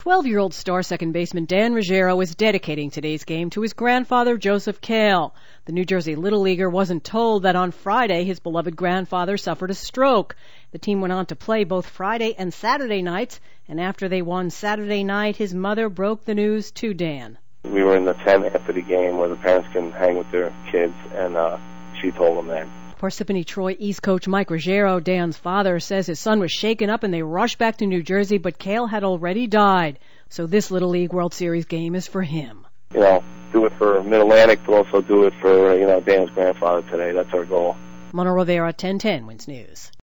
12-year-old star second baseman Dan Ruggiero is dedicating today's game to his grandfather, Joseph Kale. The New Jersey Little Leaguer wasn't told that on Friday his beloved grandfather suffered a stroke. The team went on to play both Friday and Saturday nights, and after they won Saturday night, his mother broke the news to Dan. We were in the tent after the game where the parents can hang with their kids, and she told them that. Parsippany Troy East coach Mike Ruggiero, Dan's father, says his son was shaken up and they rushed back to New Jersey, but Kale had already died. So this Little League World Series game is for him. Do it for Mid-Atlantic, but also do it for, Dan's grandfather today. That's our goal. Mona Rivera, 1010 Wins News.